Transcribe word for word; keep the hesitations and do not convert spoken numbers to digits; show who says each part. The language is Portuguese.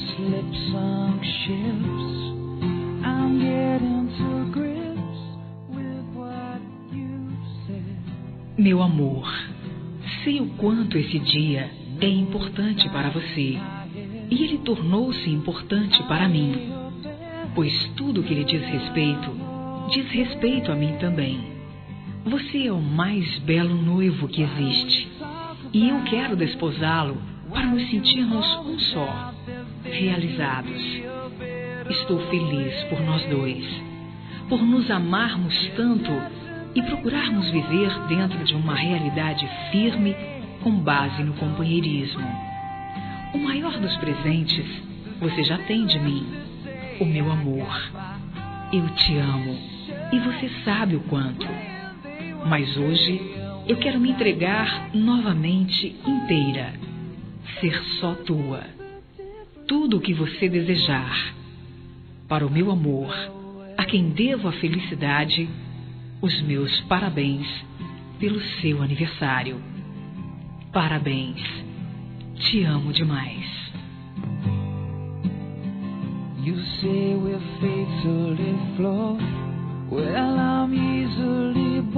Speaker 1: slip sunk ships. I'm getting to grips with what you said.
Speaker 2: Meu amor, sei o quanto esse dia é importante para você. E ele tornou-se importante para mim, pois tudo que lhe diz respeito, diz respeito a mim também. Você é o mais belo noivo que existe, e eu quero desposá-lo para nos sentirmos um só, realizados. Estou feliz por nós dois, por nos amarmos tanto e procurarmos viver dentro de uma realidade firme com base no companheirismo. O maior dos presentes você já tem de mim, o meu amor. Eu te amo e você sabe o quanto. Mas hoje eu quero me entregar novamente inteira, ser só tua. Tudo o que você desejar. Para o meu amor, a quem devo a felicidade, os meus parabéns pelo seu aniversário. Parabéns. Te amo demais.
Speaker 1: You say we're faithfully flawed. Well, I'm easily